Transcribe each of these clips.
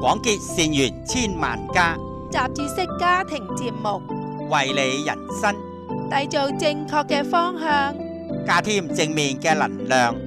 廣結善緣千萬家， 雜誌式家庭節目， 為你人生締造正確嘅方向， 加添正面嘅能量。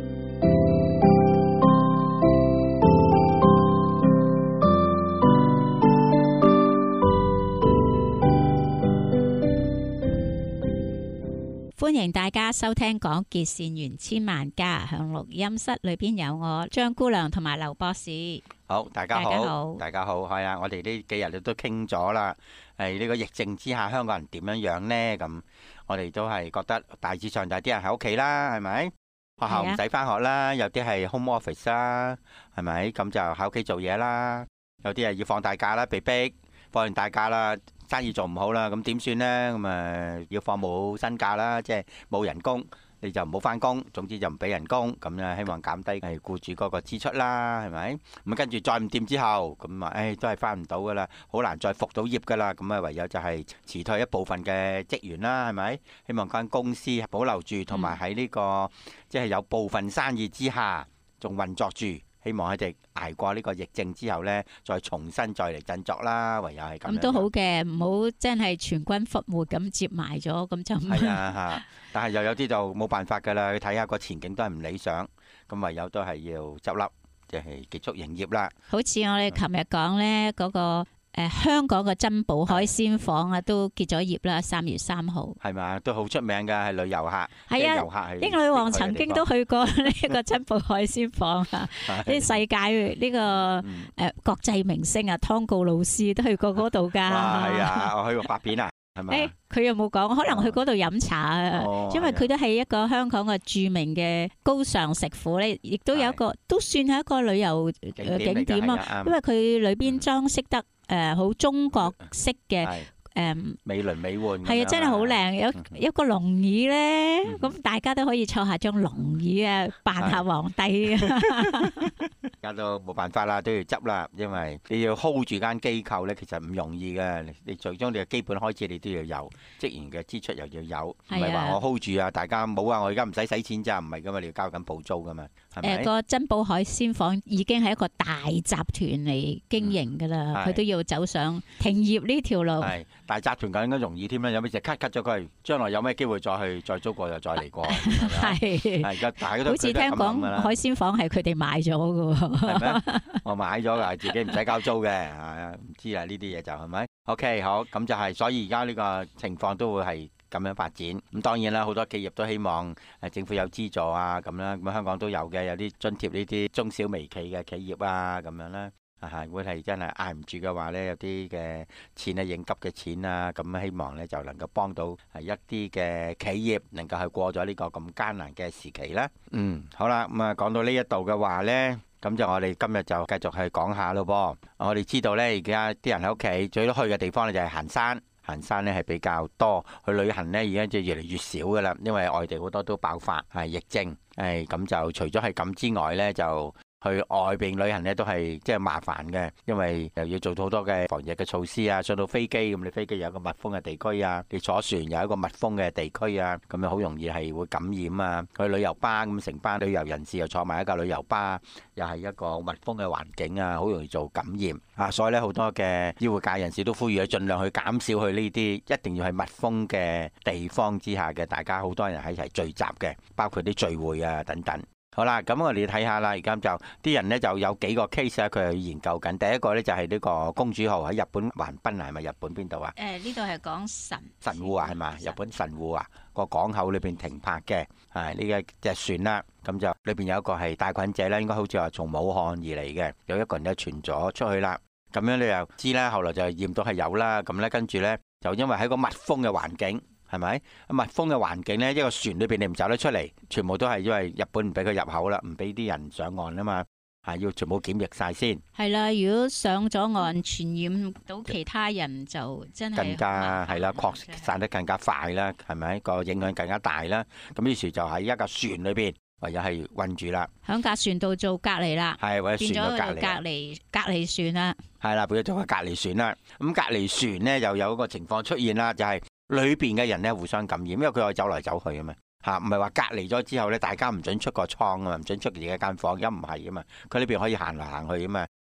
歡迎大家收聽廣結善緣千萬家，響錄音室裏邊有我張姑娘同埋劉博士。 好，大家好，大家好，係啊！我哋呢幾日都傾咗啦，呢個疫症之下，香港人點樣呢？咁我哋都係覺得大致上就係啲人喺屋企啦，係咪？學校唔使返學啦，有啲係 home office 啦，係咪？咁就喺屋企做嘢啦。有啲係要放大假啦，被逼放完大假啦，生意做唔好啦，咁點算呢？咁要放冇薪假啦，即係冇人工。你就唔好返工，總之就唔俾人工，咁咧希望減低係僱主嗰個支出啦，係咪？咁跟住再唔掂之後，咁都係返唔到噶啦，好難再復到業噶啦，咁唯有就係辭退一部分嘅職員啦，係咪？希望間公司保留住，同埋喺呢個即係有部分生意之下仲運作住。希望佢哋捱過呢個疫症之後呢，再重新再嚟振作啦。唯有係咁。咁都好嘅，唔好真係全軍覆沒咁接埋咗，咁就唔係啊。但係又有啲就冇辦法㗎啦。你睇下個前景都係唔理想，咁唯有都係要執笠，即係結束營業啦。 好似我哋琴日講呢嗰個。香港嘅珍寶海鮮舫啊，都結咗業啦，3月3號。 係嘛，都好出名㗎，係旅遊客。 係啊，英女王曾經都去過呢個珍寶海鮮舫啊，啲世界呢個國際明星啊，湯告魯斯都去過嗰度㗎。 哇，係啊，我去過拍片啊。 佢有冇講？可能去嗰度飲茶啊，因為佢都係一個香港嘅著名嘅高尚食府咧，亦都有一個都算係一個旅遊景點啊。因為佢裏邊裝飾得好中國式嘅美輪美奐， 係啊，真係好靚。有一個龍椅咧，咁大家都可以坐下張龍椅啊，扮下皇帝啊。 而家都冇辦法啦，都要執啦，因為你要 hold 住間機構咧，其實唔容易嘅。你最終你嘅基本開支你都要有，職員嘅支出又要有，唔係話我 hold 住啊，大家冇啊，我而家唔使錢咋，唔係噶嘛，你要交緊鋪租噶嘛，係咪？ 個珍寶海鮮舫已經係一個大集團嚟經營噶啦，佢都要走上停業呢條路。 係大集團梗應該容易添啦，有咩就 cut 咗佢，將來有咩機會再租過又再嚟過。係而家大家都好似聽講海鮮舫係佢哋買咗噶。 係咩？我買咗㗎，自己唔使交租嘅，係啊，唔知啊呢啲嘢就係咪 ？OK， 好，咁就係，所以而家呢個情況都會係咁樣發展。咁當然啦，好多企業都希望政府有資助啊，咁啦，咁香港都有嘅，有啲津貼呢啲中小微企嘅企業啊，咁樣啦，會係真係捱唔住嘅話呢，有啲嘅錢啊，應急嘅錢啊，咁希望呢就能夠幫到一啲嘅企業能夠係過咗呢個咁艱難嘅時期啦。好啦，咁講到呢一度嘅話呢。咁就我哋今日就繼續去講下咯噃。我哋知道呢，而家啲人喺屋企最多去嘅地方呢就係行山，行山呢係比較多。去旅行呢而家就越嚟越少噶啦，因為外地好多都爆發係疫症。咁就除咗係咁之外呢，就去外邊旅行呢都係即係麻煩嘅，因為又要做好多嘅防疫嘅措施啊。上到飛機咁，你飛機有一個密封嘅地區啊，你坐船有一個密封嘅地區啊，咁樣好容易係會感染啊。去旅遊巴咁，成班旅遊人士又坐埋一架旅遊巴，又係一個密封嘅環境啊，好容易做感染啊。所以咧，好多嘅醫護界人士都呼籲盡量去減少去呢啲一定要係密封嘅地方之下嘅，大家好多人喺一齊聚集嘅，包括啲聚會啊等等。好啦，咁我哋睇下啦，而家就啲人呢就有幾個 case 啊，佢係研究緊。第一個呢就係呢個公主號喺日本橫濱啊，係咪日本邊度啊？ 呢度係講神戶啊，係嘛？日本神戶啊，個港口裏邊停泊嘅係呢隻船啦。咁就裏邊有一個係帶菌者啦，應該好似話從武漢而嚟嘅，有一個人咧傳咗出去啦。咁樣你又知啦，後來就驗到係有啦。咁呢跟住呢，就因為喺個密封嘅環境。係咪？密封嘅環境呢，一個船裏邊你唔走得出嚟，全部都係因為日本唔俾佢入口啦，唔俾啲人上岸啊嘛，要全部檢疫晒先。係啦，如果上咗岸傳染到其他人，就真係更加係啦，擴散得更加快啦，係咪？個影響更加大啦。咁於是就喺一架船裏邊，唯有係困住啦。 喺架船度做隔離啦， 係為咗船個隔離船啦。係啦，變咗做個隔離船啦。咁隔離船呢，又有一個情況出現啦，就係。裏邊嘅人咧互相感染，因為佢可以走嚟走去啊嘛，唔係話隔離咗之後咧，大家唔准出個倉啊嘛，唔准出自己間房，而家唔係啊嘛，佢呢邊可以行嚟行去啊嘛，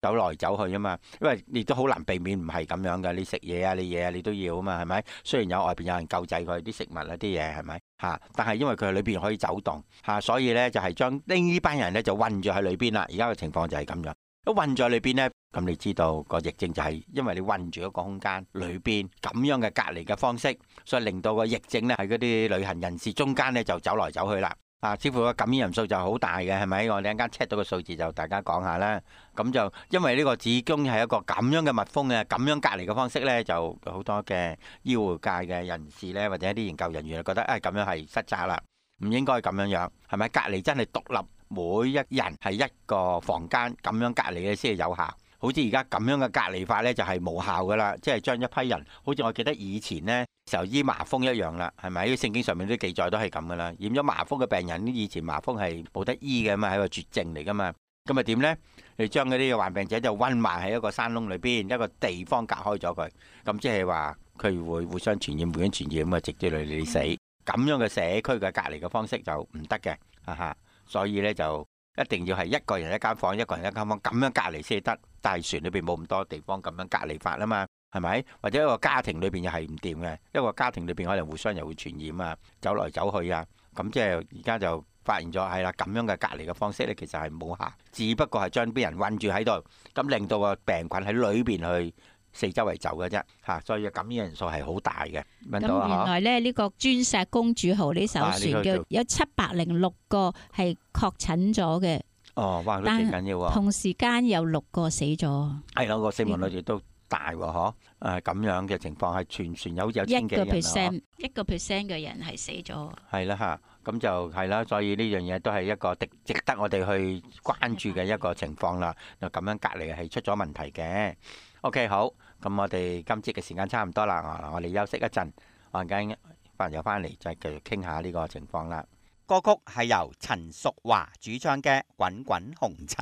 走來走去啊嘛，因為你都好難避免唔係咁樣嘅，你食嘢啊，你嘢啊，你都要啊嘛，係咪？雖然有外邊有人救濟佢啲食物啊啲嘢係咪嚇，但係因為佢喺裏邊可以走動嚇，所以咧就係將呢班人咧就韞住喺裏邊啦。而家嘅情況就係咁樣，一韞咗裏邊咧，咁你知道個疫症就係因為你韞住一個空間裏邊咁樣嘅隔離嘅方式，所以令到個疫症咧喺嗰啲旅行人士中間咧就走來走去啦。似乎個感染人數就好大嘅，係咪？我哋一陣間 check 到個數字就大家講下啦。咁就因為呢個始終係一個咁樣嘅密封嘅咁樣隔離嘅方式咧，就好多嘅醫護界嘅人士咧，或者一啲研究人員覺得咁樣係失責啦，唔應該咁樣樣，係咪？隔離真係獨立，每一人係一個房間咁樣隔離嘅先係有效。好似而家咁樣嘅隔離法咧，就係無效噶啦，即係將一批人，好似我記得以前呢時候醫麻風一樣啦，係咪？聖經上面啲記載都係咁噶啦。染咗麻風嘅病人，以前麻風係冇得醫嘅嘛，係個絕症嚟噶嘛。咁啊點呢？你將嗰啲患病者就韞埋喺一個山窿裏邊，一個地方隔開咗佢，咁即係話佢會互相傳染，互相傳染咁啊，直接嚟你死。咁樣嘅社區嘅隔離嘅方式就唔得嘅，所以呢就一定要係一個人一間房，一個人一間房咁樣隔離先得。大船裏邊冇咁多地方咁樣隔離法啊嘛，係咪？或者一個家庭裏邊又係唔掂嘅，一個家庭裏邊可能互相又會傳染啊，走來走去啊，咁即係而家就發現咗係啦，咁樣嘅隔離嘅方式咧，其實係冇效，只不過係將啲人韞住喺度，咁令到個病菌喺裏邊去四周圍走嘅啫嚇，所以感染人數係好大嘅。 咁原來咧呢個鑽石公主號呢艘船嘅有706個係確診咗嘅。 哦，哇，都幾緊要喎！ 同時間有6個死咗， 係咯，個死亡率亦都大喎，嗬！咁樣嘅情況係全船有千幾人 1%嘅人係死咗。係啦嚇，咁就係啦，所以呢樣嘢都係一個值得我哋去關注嘅一個情況啦。就咁樣隔離係出咗問題嘅。OK， 好，咁我哋今節嘅時間差唔多啦，我哋休息一陣，我陣間朋友翻嚟再繼續傾下呢個情況啦。 歌曲係由陳淑華主唱嘅《滾滾紅塵》。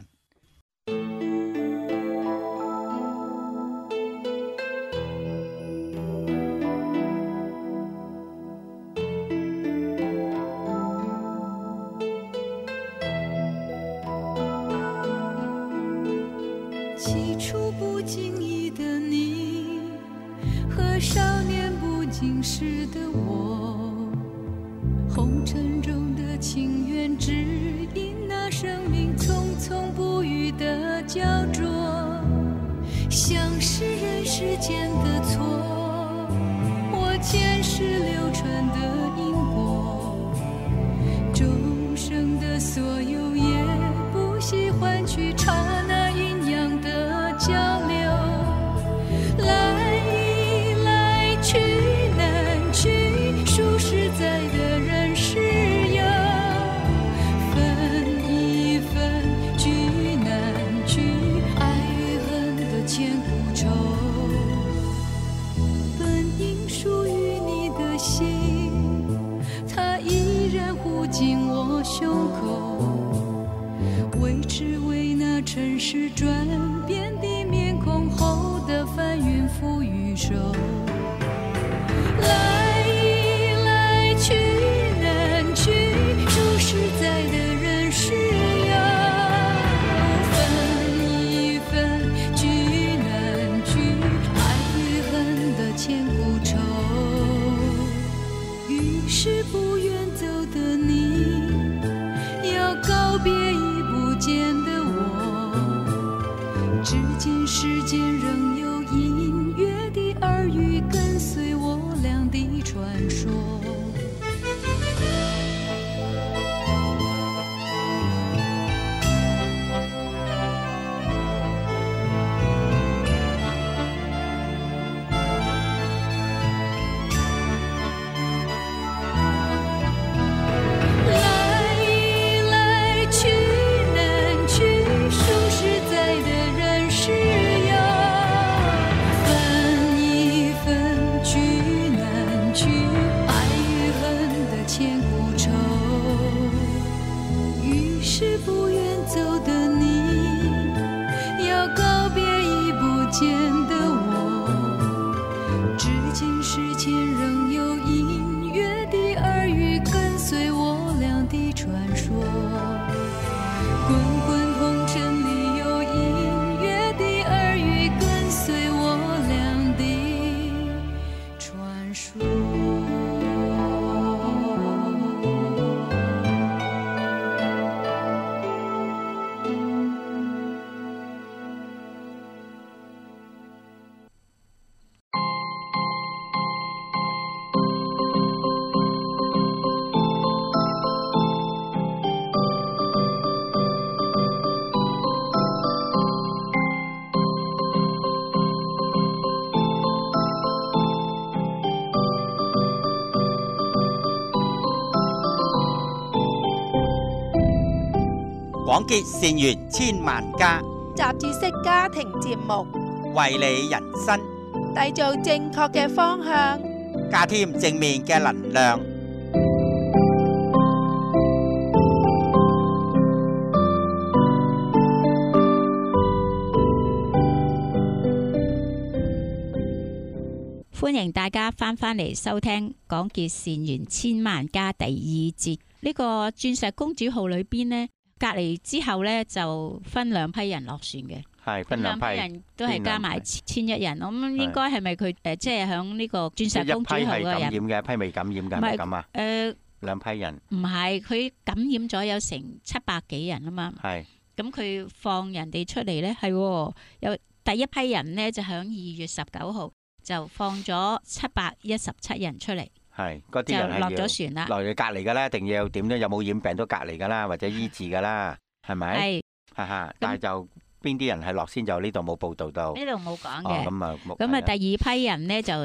起初不經意的你，和少年不經事的我，紅塵中的情緣，只因那生命匆匆不語的焦灼，像是人世間的錯，或前世流傳的因果，眾生的所有也不惜換取剎那陰陽的交流，來一來去難去，數實在的人世有，分一分聚難聚，愛與恨的千古愁，本應屬於你的心，它依然護緊我胸口，為只為那塵世轉變的面孔後的翻雲覆雨手，來一來去難聚，數實在的人世有，分一分聚難聚，愛與恨的千古愁，於是不願走的你，要告別已不見的我，至今世間仍有隱約的耳語廣結善緣千萬家， 雜誌式家庭節目， 為你人生締造正確嘅方向。 加添正面嘅能量。 歡迎大家翻嚟收聽廣結善緣千萬家第二節。呢個鑽石公主號裏邊呢，隔離之後呢，就分兩批人落船嘅， 係分兩批人都係加埋1,100人。咁應該係咪佢即係響呢個鑽石公主號嘅人？ 一批係感染嘅，一批未感染嘅，係咪咁啊？兩批人唔係，佢感染咗有成700幾人啊嘛。 係咁佢放人哋出嚟呢，係有第一批人呢，就響2月19號就放咗717人出嚟。 係嗰啲人係就落咗船啦， 落去隔離噶啦，一定要點都有冇染病都隔離噶啦，或者醫治噶啦，係咪？ 係， 哈哈。但係就邊啲人係落先就呢度冇報導到， 呢度冇講嘅。 咁啊，第二批人呢，就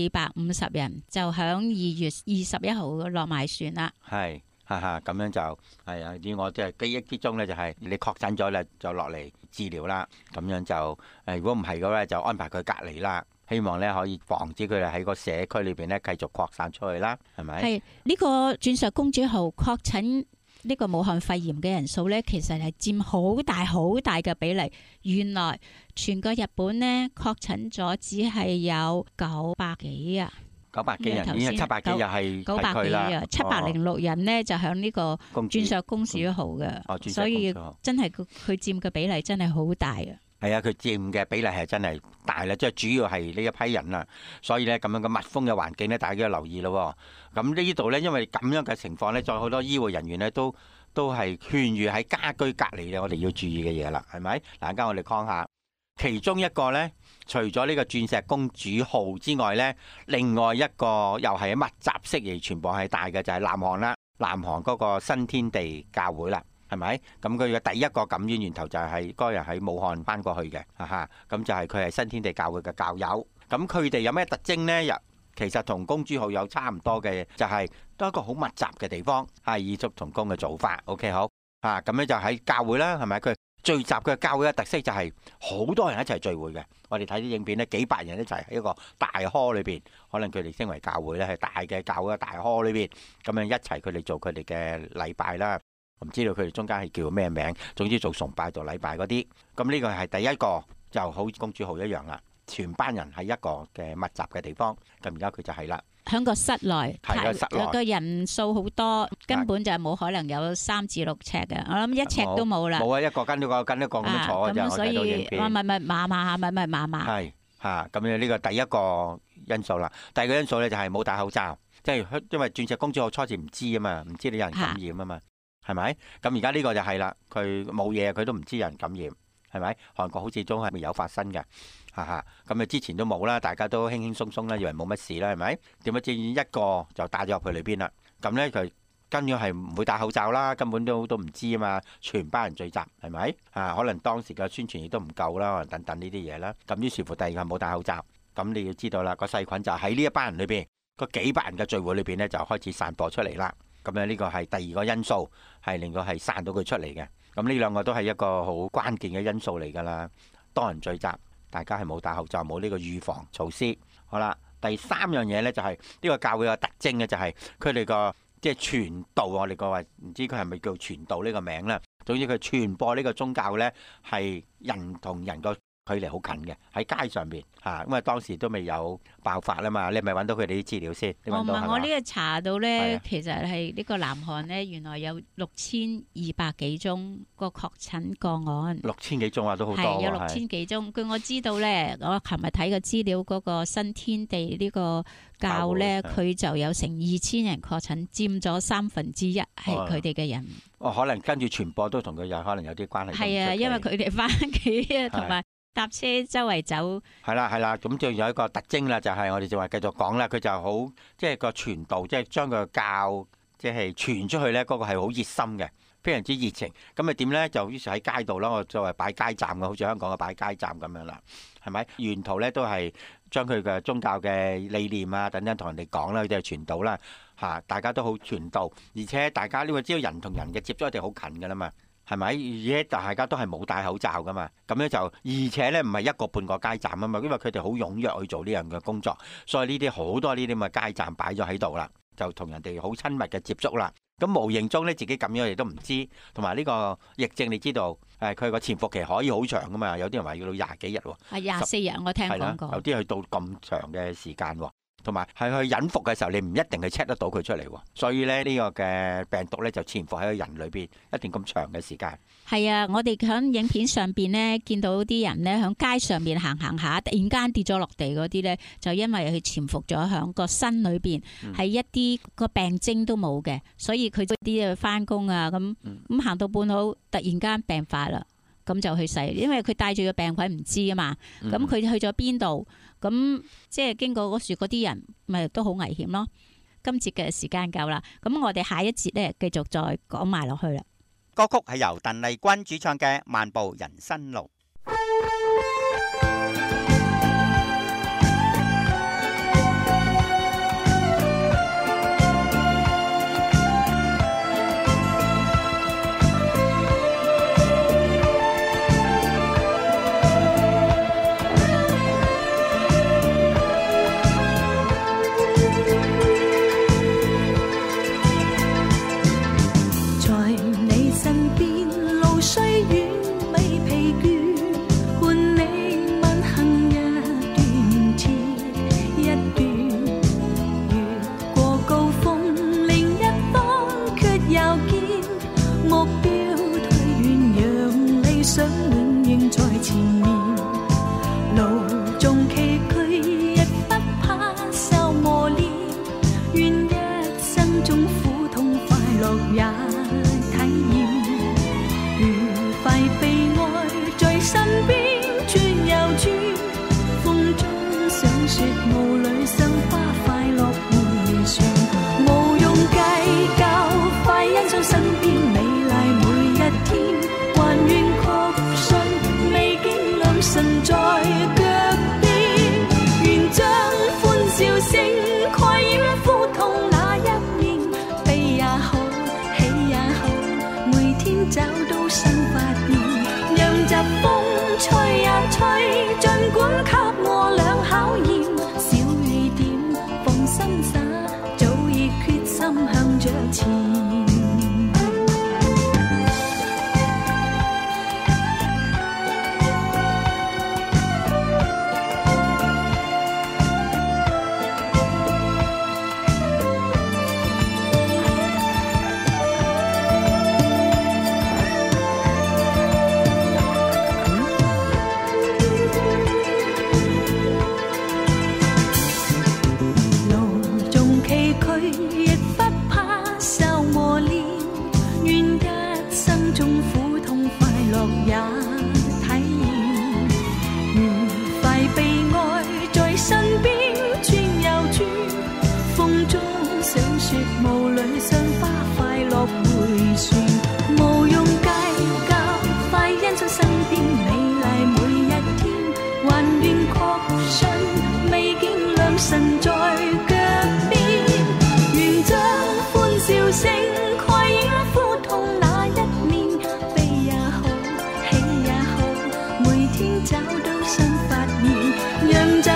450人，就響2月21號落埋船啦。 係，哈哈。咁樣就係啊！以我即係記憶之中咧，就係你確診咗咧，就落嚟治療啦。咁樣就如果唔係嘅咧，就安排佢隔離啦。希望咧可以防止佢哋喺個社區裏邊咧繼續擴散出去啦，係咪？ 係呢個鑽石公主號確診呢個武漢肺炎嘅人數咧，其實係佔好大嘅比例。原來全個日本呢，確診咗只係有900幾啊 ，900幾人，已經700幾又係 900幾啊，706人呢，就響呢個鑽石公主號嘅，所以真係佢佔嘅比例真係好大啊！ 係啊，佢佔嘅比例係真係大啦，即係主要係呢一批人啦，所以咧咁樣嘅密封嘅環境咧，大家要留意咯。咁呢度咧，因為咁樣嘅情況咧，再好多醫護人員咧都係勸喻喺家居隔離嘅，我哋要注意嘅嘢啦，係咪？嗱，而家我哋講下其中一個咧，除咗呢個鑽石公主號之外咧，另外一個又係密集式而傳播係大嘅就係南韓啦，南韓嗰個新天地教會啦。係咪？咁佢嘅第一個感染源頭就係嗰人喺武漢翻過去嘅，咁就係佢係新天地教會嘅教友。咁佢哋有咩特徵呢？其實同公主號有差唔多嘅，就係都係一個好密集嘅地方，係異曲同工嘅做法。OK 好，咁樣就喺教會啦，係咪？佢聚集嘅教會嘅特色就係好多人一齊聚會嘅。我哋睇啲影片呢，幾百人一齊喺一個大 hall 裏邊，可能佢哋稱為教會咧，係大嘅教會嘅大 hall 裏邊，咁樣一齊佢哋做佢哋嘅禮拜啦。唔知道佢哋中間係叫咩名，總之做崇拜做禮拜嗰啲。咁呢個係第一個，就好似公主號一樣啦，全班人喺一個嘅密集嘅地方。咁而家佢就係啦， 喺個室內，個人數好多，根本就冇可能有3至6尺嘅。我諗1尺都冇啦。 冇啊，一個跟一個咁樣坐嘅啫。 所以咪麻麻。 係咁樣呢個第一個因素啦。第二個因素咧就係冇戴口罩，即係因為鑽石公主號初時唔知啊嘛，唔知你有人感染啊嘛。係咪？咁而家呢個就係啦，佢冇嘢，佢都唔知有人感染，係咪？韓國好似都係未有發生嘅，咁啊之前都冇啦，大家都輕輕鬆鬆啦，以為冇乜事啦，係咪？點解知一個就帶咗入去裏邊啦？咁咧佢跟住係唔會戴口罩啦，根本都唔知啊嘛，全班人聚集，係咪？可能當時嘅宣傳亦都唔夠啦，等等呢啲嘢啦。咁於是乎第二個冇戴口罩，咁你要知道啦，個細菌就喺呢一班人裏邊，個幾百人嘅聚會裏邊咧就開始散播出嚟啦。咁樣呢個係第二個因素，係令到係散到佢出嚟嘅。咁呢兩個都係一個好關鍵嘅因素嚟㗎啦。多人聚集，大家係冇戴口罩，冇呢個預防措施。好啦，第三樣嘢呢，就係呢個教會嘅特徵嘅，就係佢哋個即係傳道。我哋個話唔知佢係咪叫傳道呢個名啦。總之佢傳播呢個宗教呢，係人同人個距離好近嘅，喺街上邊嚇，因為當時都未有爆發啦嘛。你係咪揾到佢哋啲資料先？ 我唔係，我呢個查到咧， 係啊其實係呢個南韓咧，原來有6200幾宗個確診個案。 6000幾宗啊，都好多係有喎。 6000幾宗。據我知道咧，我琴日睇個資料，嗰個新天地呢個教咧， 教會佢就有成2000人確診，佔咗1/3係佢哋嘅人。 哦，可能跟住傳播都同佢有可能有啲關係。 係啊，因為佢哋翻屋企啊，同埋搭車周圍走。 係啦係啦，咁就有一個特徵啦，就係我哋就話繼續講啦，佢就好即係個傳導，即係將個教即係傳出去咧，嗰個係好熱心嘅，非常之熱情。咁咪點咧？就於是喺街度啦，我作為擺街站嘅，好似香港嘅擺街站咁樣啦，係咪？沿途咧都係將佢嘅宗教嘅理念啊等等同人哋講啦，佢哋係傳導啦嚇，大家都好傳導，而且大家呢個知道人同人嘅接觸一定好近㗎啦嘛。係咪？而且大家都係冇戴口罩噶嘛，咁咧就而且咧唔係一個半個街站啊嘛，因為佢哋好踴躍去做呢樣嘅工作，所以呢啲好多呢啲咁嘅街站擺咗喺度啦，就同人哋好親密嘅接觸啦。咁無形中咧自己咁樣亦都唔知，同埋呢個疫症你知道，佢個潛伏期可以好長噶嘛，有啲人話要到20幾日喎， 係24日，我聽講過。 有啲去到咁長嘅時間喎。同埋係去隱伏嘅時候，你唔一定係 check 得到佢出嚟喎，所以咧呢個嘅病毒咧就潛伏喺個人裏邊一段咁長嘅時間。 係啊，我哋喺影片上邊咧見到啲人咧喺街上面行下，突然間跌咗落地嗰啲咧，就因為佢潛伏咗喺個身裏邊，係一啲個病徵都冇嘅，所以佢嗰啲啊翻工啊咁行到半路，突然間病發啦。咁就去世，因為佢帶住個病菌唔知啊嘛，咁佢去咗邊度，咁即係經過嗰樹嗰啲人，咪都好危險咯。今節嘅時間夠啦，咁我哋下一節咧繼續再講埋落去啦。 歌曲係由鄧麗君主唱嘅《漫步人生路》。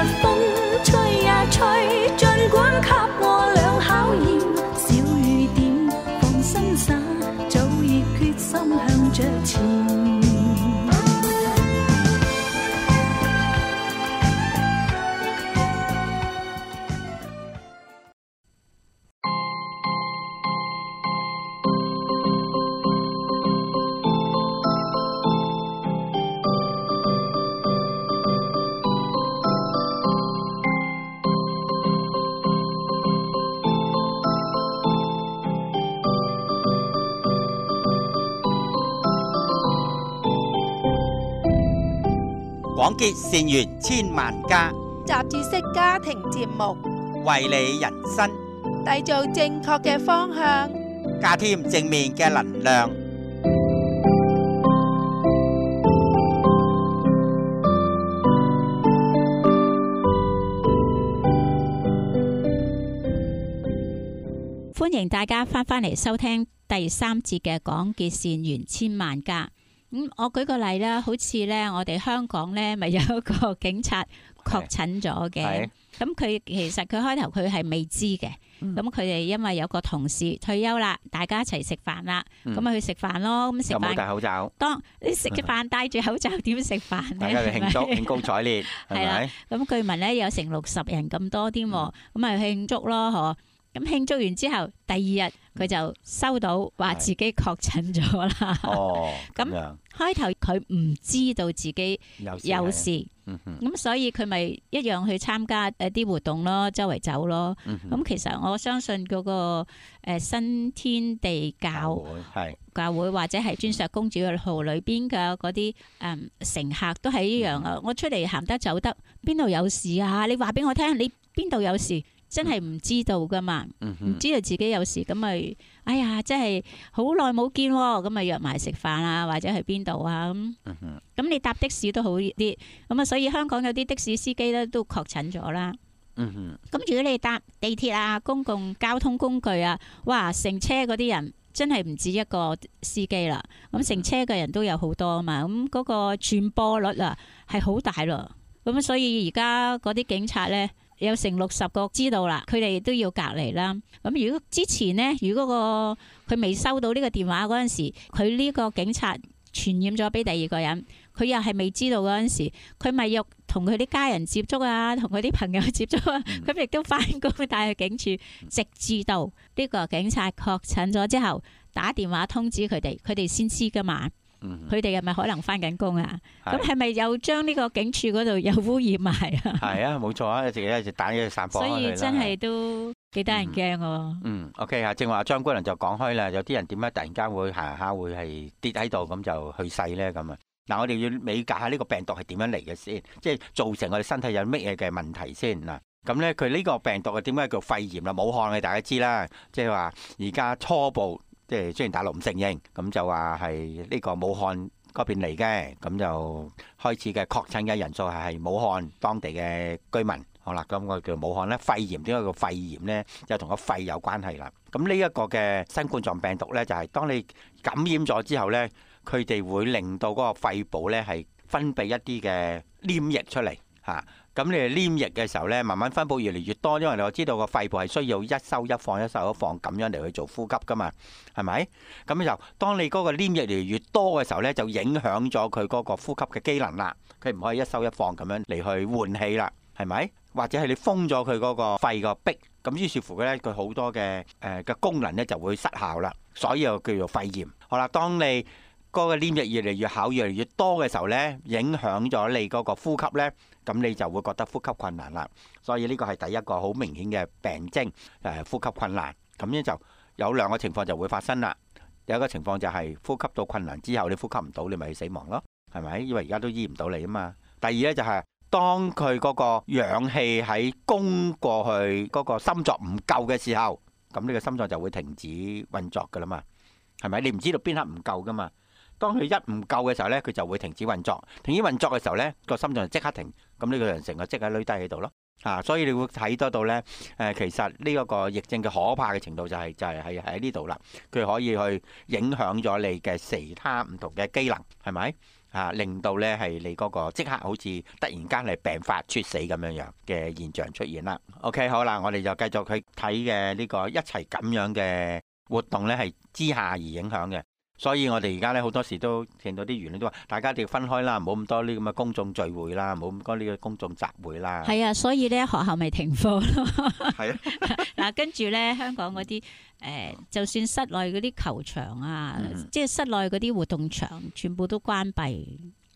盡管給我倆考驗，小雨點結善緣千萬家， 雜誌式家庭節目， 為你人生締造正確嘅方向， 加添正面嘅能量。 歡迎大家翻嚟收聽第3節嘅廣結善緣千萬家。我舉個例啦，好似咧，我哋香港咧，咪有一個警察確診咗嘅。咁佢其實佢開頭佢係未知嘅。咁佢哋因為有個同事退休啦，大家一齊食飯啦，咁咪去食飯咯。咁食飯又冇戴口罩。當你食嘅飯戴住口罩點食飯咧？大家去慶祝興高采烈，係咪？咁據聞咧有成60人咁多添，咁咪慶祝咯，嗬。咁慶祝完之後，第2日佢就收到話自己確診咗啦。咁開頭佢唔知道自己有事，咁所以佢咪一樣去參加啲活動咯，周圍走咯。咁其實我相信嗰個新天地教會或者係鑽石公主號裏邊嘅嗰啲乘客都係一樣啊！我出嚟行得走得，邊度有事啊？你話俾我聽，你邊度有事？真係唔知道噶嘛，唔知道自己有事，咁咪哎呀，真係好耐冇見，咁咪約埋食飯啊，或者去邊度啊咁你搭的士都好啲，咁啊，所以香港有啲的士司機咧都確診咗啦。咁如果你搭地鐵啊、公共交通工具啊，哇，乘車嗰啲人真係唔止一個司機啦，咁乘車嘅人都有好多啊嘛，咁嗰個傳播率啊係好大咯，咁所以而家嗰啲警察咧。有成60個知道啦，佢哋都要隔離啦。咁如果之前呢，如果佢未收到呢個電話嗰陣時，佢呢個警察傳染咗俾第2個人，佢又係未知道嗰陣時，佢咪要同佢啲家人接觸啊，同佢啲朋友接觸啊，咁亦都翻工帶去警署，直至到呢個警察確診咗之後，打電話通知佢哋先知噶嘛。佢哋係咪可能翻緊工啊？咁係咪又將呢個警署嗰度又污染埋啊？係啊，冇錯啊，一直打一直散播。所以真係都幾得人驚喎。OK 啊，正話張姑娘就講開啦，有啲人點解突然間會行下會係跌喺度咁就去世咧咁啊？嗱，我哋要理解下呢個病毒係點樣嚟嘅先，即係造成我哋身體有乜嘢嘅問題先嗱。咁咧佢呢個病毒係點解叫肺炎啦？武漢嘅大家知啦，即係話而家初步。即係雖然大陸唔承認，咁就話係呢個武漢嗰邊嚟嘅，咁就開始嘅確診嘅人數係武漢當地嘅居民。好啦，咁我叫武漢咧肺炎，點解叫肺炎咧？就同個肺有關係啦。咁呢一個嘅新冠狀病毒咧，就係當你感染咗之後咧，佢哋會令到嗰個肺部咧係分泌一啲嘅黏液出嚟嚇。咁你黏液嘅時候咧，慢慢分佈越嚟越多，因為我知道個肺部係需要一收一放、一收一放咁樣嚟去做呼吸噶嘛，係咪？咁就當你嗰個黏液越嚟越多嘅時候咧，就影響咗佢嗰個呼吸嘅機能啦。佢唔可以一收一放咁樣嚟去換氣啦，係咪？或者係你封咗佢嗰個肺個壁，咁於是乎咧，佢好多嘅功能咧就會失效啦，所以又叫做肺炎。好啦，當你嗰個黏液越嚟越厚、越嚟越多嘅時候咧，影響咗你嗰個呼吸咧。咁你就會覺得呼吸困難啦，所以呢個係第一個好明顯嘅病徵，呼吸困難。咁樣就有2個情況就會發生啦。第一個情況就係呼吸到困難之後，你呼吸唔到，你咪死亡咯，係咪？因為而家都醫唔到你啊嘛。第二呢，就係當佢嗰個氧氣喺供過去嗰個心臟唔夠嘅時候，咁呢個心臟就會停止運作噶啦嘛，係咪？你唔知道邊刻唔夠噶嘛。當佢一唔夠嘅時候咧，佢就會停止運作。停止運作嘅時候咧，個心臟就即刻停。咁呢個人成個即刻攣低喺度咯。所以你會睇得到咧，其實呢一個疫症嘅可怕嘅程度就係喺呢度啦。佢可以去影響咗你嘅其他唔同嘅機能，係咪？令到咧係你嗰個即刻好似突然間係病發猝死咁樣嘅現象出現啦。OK， 好啦，我哋就繼續去睇嘅呢個一齊咁樣嘅活動咧，係之下而影響嘅。所以我哋而家咧好多時都聽到啲輿論都話，大家一定要分開啦，唔好咁多呢咁嘅公眾聚會啦，唔好咁多呢個公眾集會啦。係啊，所以咧學校咪停課咯。係啊，嗱，跟住咧香港嗰啲就算室內嗰啲球場啊，即係室內嗰啲活動場，全部都關閉。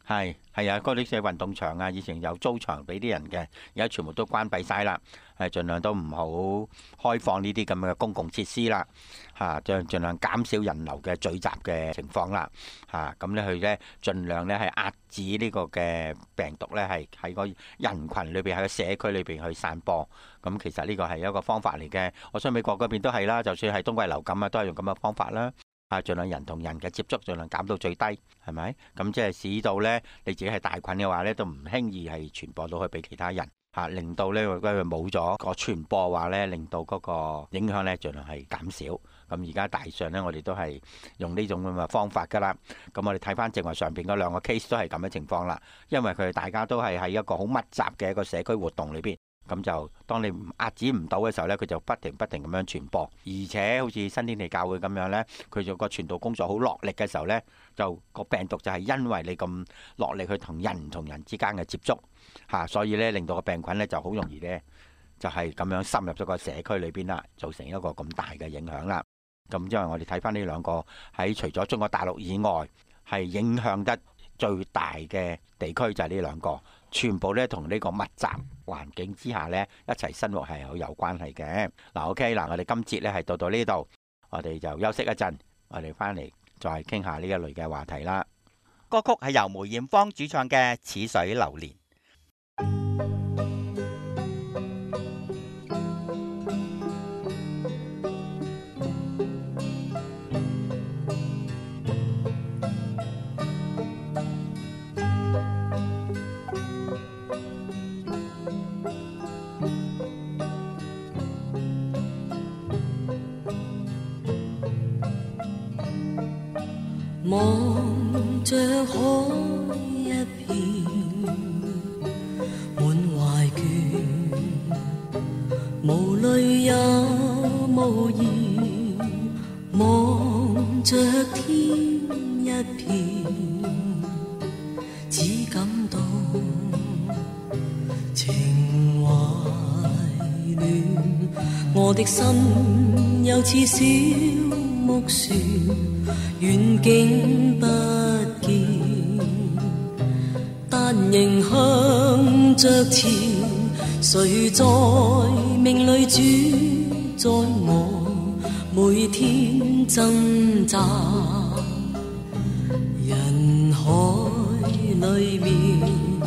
係啊，嗰啲嘅運動場啊，以前有租場俾啲人嘅，而家全部都關閉晒啦。盡量都唔好開放呢啲咁嘅公共設施啦。盡量減少人流嘅聚集嘅情況啦。咁咧佢咧盡量咧係壓止呢個嘅病毒咧係喺個人群裏邊喺個社區裏邊去散播。咁其實呢個係一個方法嚟嘅。我相信美國嗰邊都係啦，就算係冬季流感啊，都係用咁嘅方法啦。盡量人同人嘅接觸盡量減到最低，係咪？咁即係使到咧你自己係帶菌嘅話咧，都唔輕易係傳播到去俾其他人。令到咧佢冇咗個傳播話咧，令到嗰個影響咧盡量係減少。咁而家大上咧，我哋都係用呢種咁嘅方法噶啦。咁我哋睇翻正話上邊嗰兩個 case 都係咁嘅情況啦。因為佢哋大家都係喺一個好密集嘅一個社區活動裏邊。咁就當你壓止唔到嘅時候呢，佢就不停咁樣傳播，而且好似新天地教會咁樣呢，佢做個傳道工作好落力嘅時候呢，就個病毒就係因為你咁落力去同人之間嘅接觸所以呢令到個病菌呢就好容易呢，就係咁樣深入咗個社區裏邊啦，造成一個咁大嘅影響啦。咁因為我哋睇翻呢兩個喺除咗中國大陸以外係影響得最大嘅地區就係呢兩個，全部咧同呢個密集環境之下咧一齊生活係好有關係嘅。OK，我哋今節咧係到呢度，我哋就休息一陣，我哋翻嚟再傾下呢一類嘅話題啦。 歌曲係由梅艷芳主唱嘅《似水流年》。 望着海一片，滿懷倦，無淚也無言。望着天一片，只感到情懷亂。我的心又似小木船，遠景不見，但仍向着前。誰在命裏主宰我，每天掙扎。人海裏面，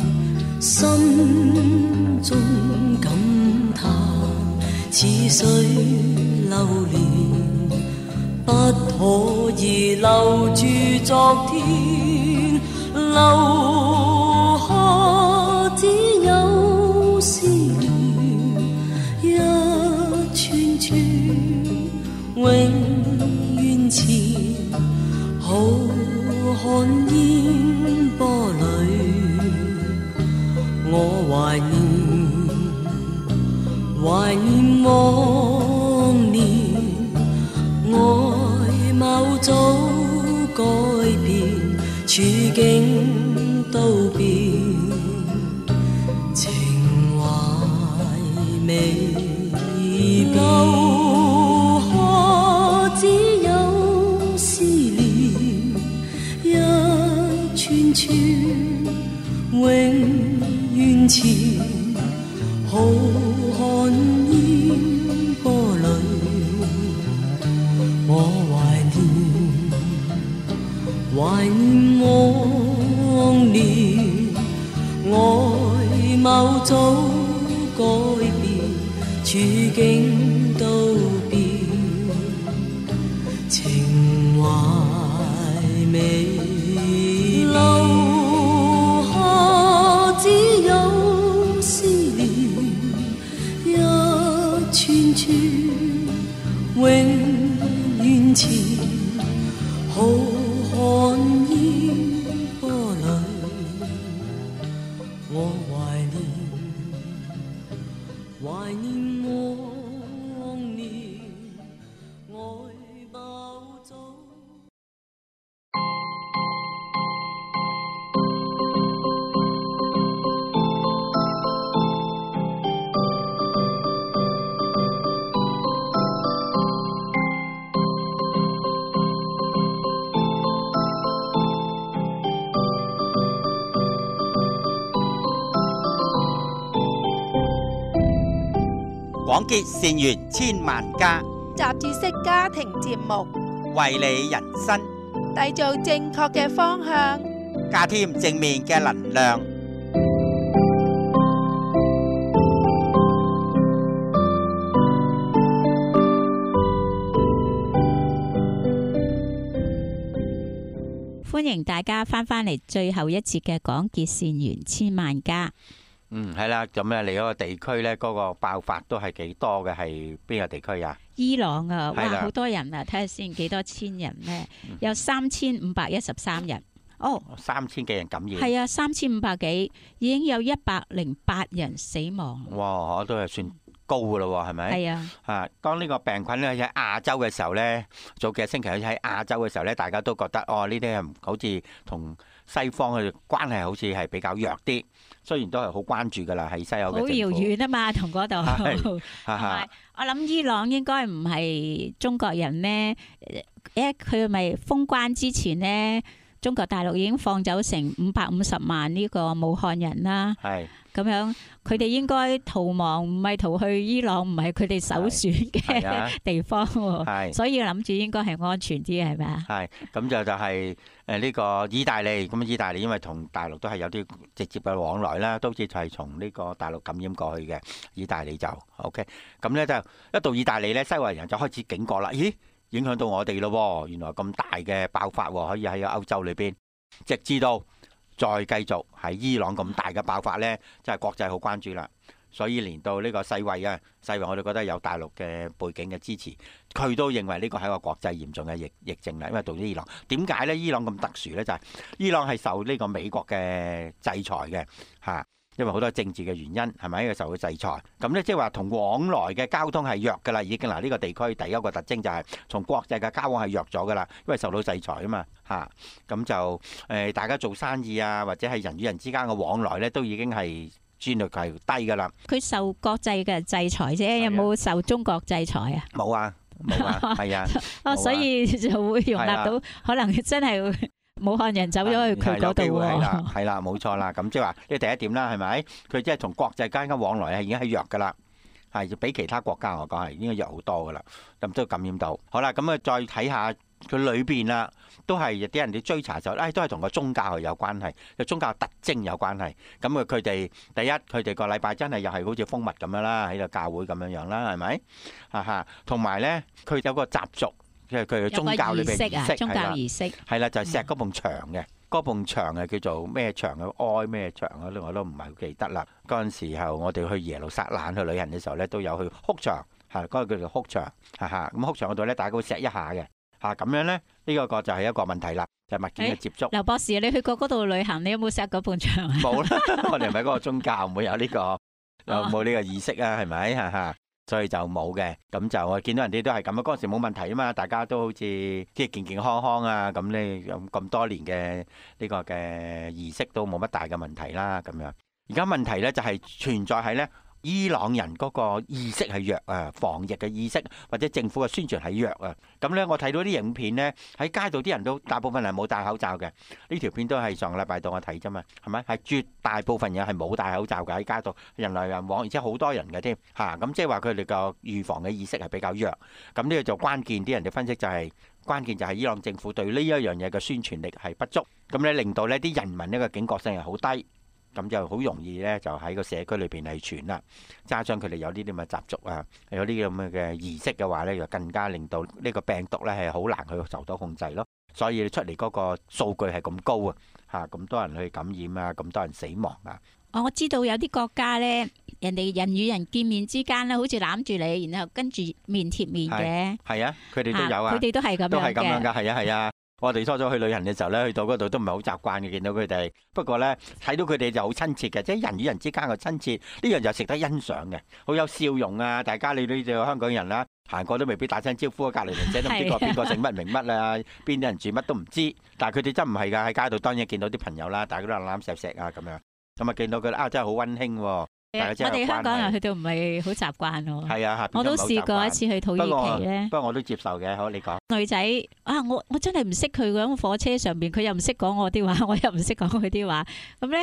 心中感嘆，似水流年，不可以留住昨天，留下只有思念，一串串永遠前，浩瀚煙波裏，我懷念往年，外貌早改變，處境都變，情懷未變，留下只有思念，一串串永遠前，浩瀚煙波裏，我懷念往年，外貌早改變，處境都變，情懷未留下只有思念，一串串永遠前，浩瀚煙波裏，我懷念往年，外貌早。 廣結善緣千萬家， 雜誌式家庭節目， 為你人生締造正確嘅方向， 加添正面嘅能量。 歡迎大家翻嚟最後一節嘅廣結善緣千萬家。 係啦，咁咧嚟嗰個地區咧，嗰個爆發都係幾多嘅，係邊個地區啊？ 伊朗啊，哇， 係啦好多人啊，睇下先幾多千人咧，有3513人。哦 ，3000幾人感染。 係啊，3500幾，已經有108人死亡。 哇，都係算高噶咯喎，係咪？ 係啊。 啊，當呢個病菌咧喺亞洲嘅時候咧，早幾個星期喺亞洲嘅時候咧，大家都覺得哦，呢啲係好似同西方嘅關係好似係比較弱啲。雖然都係好關注噶啦，喺西歐嘅政府。好遙遠啊嘛，同嗰度。同埋我諗伊朗應該唔係中國人呢，佢咪封關之前呢，中國大陸已經放走成550萬呢個武漢人啦。係。咁樣佢哋應該逃亡，唔係逃去伊朗，唔係佢哋首選嘅地方喎。所以諗住應該係安全啲，係咪啊？係，咁就係呢個意大利。咁意大利因為同大陸都係有啲直接嘅往來啦，都好似係從呢個大陸感染過去嘅。意大利就 OK。咁咧就一到意大利咧，西方人就開始警覺啦。咦，影響到我哋咯？原來咁大嘅爆發可以喺歐洲裏邊，直至到再繼續喺伊朗咁大嘅爆發呢，真係國際好關注啦。所以連到呢個世衛啊，世衛我哋覺得有大陸嘅背景嘅支持，佢都認為呢個係一個國際嚴重嘅疫症啦。因為到咗伊朗，點解呢？伊朗咁特殊呢？就係伊朗係受呢個美國嘅制裁嘅嚇。因為好多政治嘅原因，係咪？受到制裁，咁咧即係話同往來嘅交通係弱噶啦，已經嗱呢個地區第一個特徵就係從國際嘅交往係弱咗噶啦，因為受到制裁啊嘛嚇，咁就大家做生意啊，或者係人與人之間嘅往來咧，都已經係戰略係低噶啦。佢受國際嘅制裁啫，有冇受中國制裁啊？冇啊，冇啊，係啊，所以就會容納到可能真係。武漢人走咗去佢嗰度喎，係啦，冇錯啦。咁即係話呢第一點啦，係咪？佢即係同國際間嘅往來係已經係弱噶啦，係比其他國家我講係應該弱好多噶啦，咁都感染到。好啦，咁啊再睇下佢裏邊啦，都係有啲人哋追查就，都係同個宗教係有關係，個宗教特徵有關係。咁佢哋第一，佢哋個禮拜真係又係好似蜂蜜咁樣啦，喺度教會咁樣樣啦，係咪？同埋咧，佢有個習俗。即係佢嘅宗教裏邊儀式，宗教儀式係啦，就係錫嗰埲牆嘅，嗰埲牆係叫做咩牆啊？哀咩牆啊？我都唔係好記得啦。嗰陣時候我哋去耶路撒冷去旅行嘅時候咧，都有去哭牆，係嗰個叫做哭牆，咁哭牆嗰度咧，大家會錫一下嘅，咁樣咧，呢個就係一個問題啦，就係物件嘅接觸。劉博士，你去過嗰度旅行，你有冇錫嗰埲牆啊？冇啦，我哋唔係嗰個宗教，唔會有呢個，有冇呢個儀式啊？係咪？所以就冇嘅，咁就我見到人哋都係咁啊！嗰陣時冇問題啊嘛，大家都好似即係健健康康啊，咁你咁多年嘅呢個嘅儀式都冇乜大嘅問題啦，咁樣。而家問題咧就係存在係咧，伊朗人嗰個意識係弱啊，防疫嘅意識或者政府嘅宣傳係弱啊。咁咧我睇到啲影片咧，喺街度啲人都大部分係冇戴口罩嘅。呢條片都係上個禮拜到我睇啫嘛，係咪？係絕大部分人係冇戴口罩嘅，喺街度人來人往，而且好多人嘅添嚇。咁即係話佢哋個預防嘅意識係比較弱。咁呢個就關鍵，啲人哋分析就係關鍵就係伊朗政府對呢一樣嘢嘅宣傳力係不足，咁咧令到呢啲人民呢個警覺性係好低。咁就好容易咧，就喺個社區裏邊係傳啦。加上佢哋有呢啲咁嘅習俗啊，有呢啲咁嘅儀式嘅話咧，就更加令到呢個病毒咧係好難去受到控制咯。所以出嚟嗰個數據係咁高啊，咁多人去感染啊，咁多人死亡啊。我知道有啲國家咧，人哋人與人見面之間咧，好似攬住你，然後跟住面貼面嘅。係啊，佢哋都有啊。佢哋都係咁樣嘅。都係咁樣㗎，係啊，係啊。我哋初初去旅行嘅時候咧，去到嗰度都唔係好習慣嘅，見到佢哋。不過咧，睇到佢哋就好親切嘅，即係人與人之間嘅親切，呢樣就值得欣賞嘅，好有笑容啊！大家你呢啲香港人啦，行過都未必打聲招呼，隔離鄰舍都唔知邊個姓乜名乜啊，邊啲人住乜都唔知。但係佢哋真唔係㗎，喺街度當然見到啲朋友啦，大家都攬錫錫啊咁樣，咁啊見到佢啊真係好溫馨喎。我哋香港人去到唔係好習慣喎。係啊，我都試過一次去土耳其咧。不過我都接受嘅，好你講。女仔啊，我真係唔識佢，喺火車上邊，佢又唔識講我啲話，我又唔識講佢啲話。咁咧，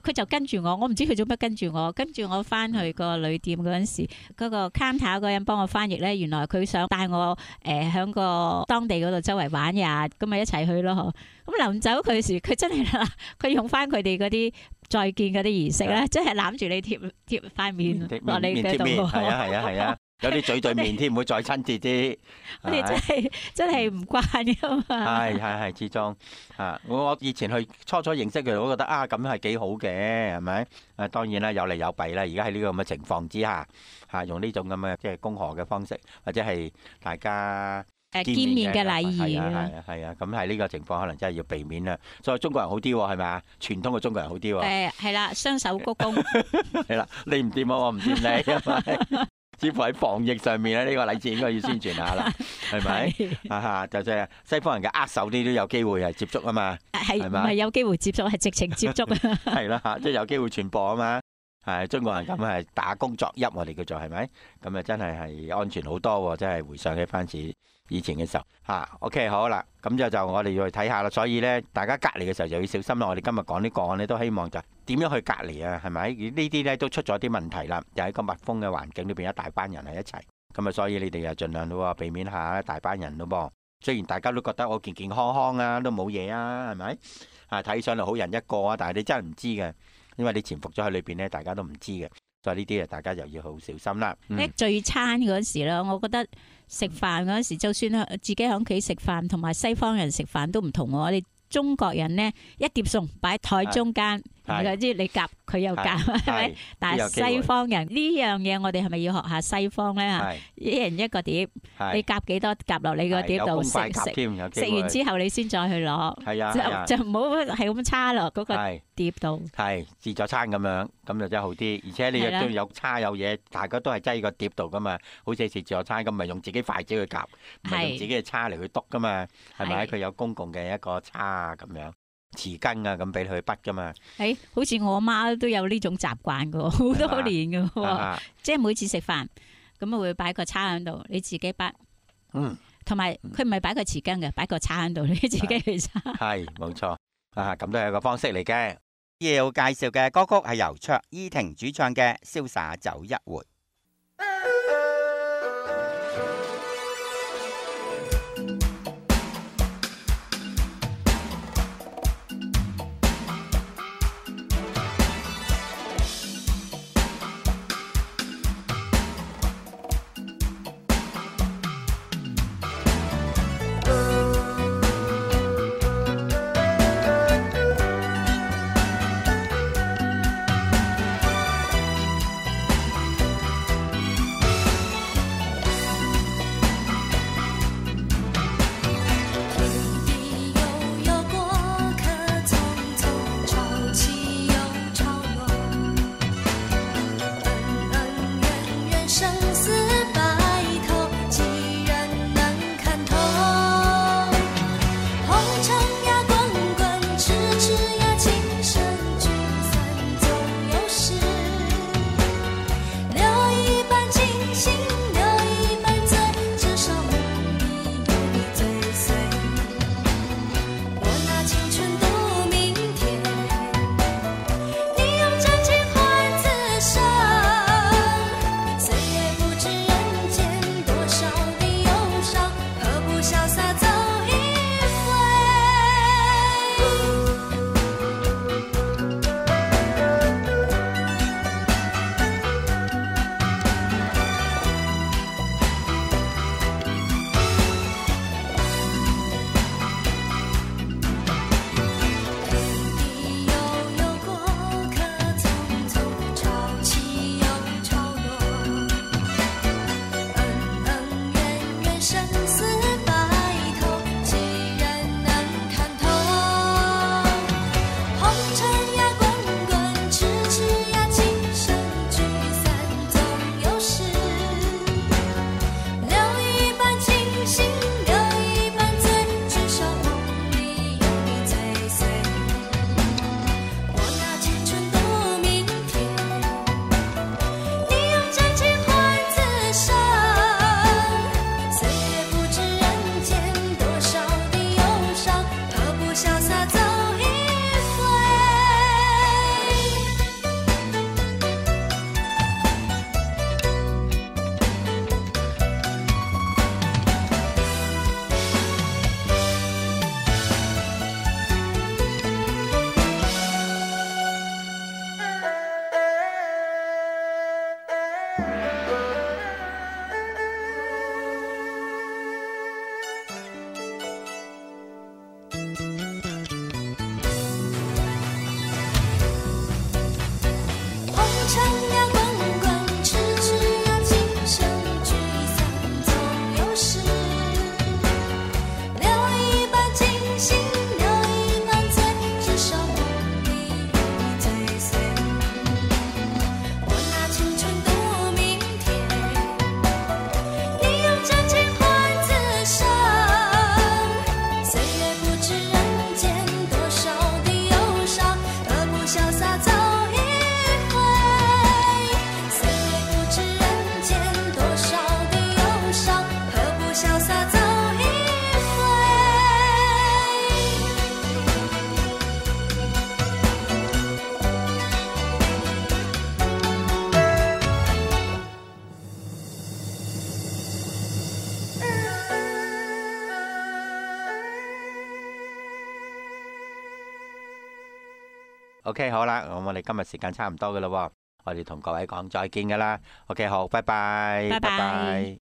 佢就跟住我唔知佢做乜跟住我翻去個旅店嗰陣時，嗰個 counter 嗰人幫我翻譯咧，原來佢想帶我喺個當地嗰度周圍玩呀，咁咪一齊去咯。咁臨走佢時，佢真係啦，佢用翻佢哋嗰啲再見嗰啲儀式咧，真係攬住你貼塊面落你嘅度。 係啊。有啲嘴對面添，唔會再親切啲。 我哋真係唔慣噶嘛。 係，始終我以前去初認識佢，我覺得咁係幾好嘅，係咪？當然啦，有利有弊啦。而家喺呢個咁嘅情況之下，用呢種咁嘅即係恭賀嘅方式，或者係大家見面嘅禮儀。 係啊，咁喺呢個情況可能真係要避免啦。所以中國人好啲喎，係咪啊？傳統嘅中國人好啲喎。係啦， 雙手鞠躬。 係啦，你唔掂我唔掂你，係咪？似乎喺防疫上面咧，呢個禮節應該要宣傳下啦，係咪？就即係西方人嘅握手啲都有機會係接觸啊嘛，係咪？ 唔係有機會接觸，係直情接觸啊。 係啦，即係有機會傳播啊嘛。係中國人咁係打工作揖，我哋叫做係咪？咁啊真係安全好多喎，真係回想起翻次以前嘅時候OK 好啦，咁就我哋要去睇下啦。所以咧，大家隔離嘅時候就要小心啦。我哋今日講啲個案咧，都希望就點樣去隔離啊？係咪？呢啲咧都出咗啲問題啦，又喺個密封嘅環境裏邊，一大班人喺一齊，咁啊，所以你哋又盡量都避免下一大班人咯噃。雖然大家都覺得我健健康康啊，都冇嘢啊，係咪？睇上嚟好人一個啊，但係你真係唔知嘅，因為你潛伏咗喺裏邊咧，大家都唔知嘅。所以呢啲大家又要好小心啦。 聚餐嗰時咧，我覺得食飯嗰時，就算自己喺屋企食飯，同埋西方人食飯都唔同喎。我哋中國人呢，一碟餸擺台中間，知你夾佢又夾，係咪？但係西方人呢樣嘢，我哋係咪要學下西方咧？一人一個碟，你夾幾多夾落你個碟度食完之後，你先再去攞。就唔好係咁叉落嗰個碟度。係自助餐咁樣，咁就真係好啲。而且你亦都有叉有嘢，大家都係擠個碟度噶嘛。好似食自助餐咁，咪用自己筷子去夾，唔係用自己嘅叉嚟去篤噶嘛。係咪？佢有公共嘅一個叉咁樣。匙羹啊，咁俾佢筆噶嘛？ 好似我媽都有呢種習慣噶，好多年噶，即係每次食飯咁啊會擺個叉喺度，你自己筆。同埋佢唔係擺個匙羹嘅，擺個叉喺度，你自己去叉。 係，冇錯。咁都係一個方式嚟嘅。 要介紹嘅歌曲係由卓依婷主唱嘅《瀟灑走一回》。 OK， 好啦，咁我哋今日時間差唔多噶啦，我哋同各位講再見噶啦。OK， 好，拜拜， 拜拜。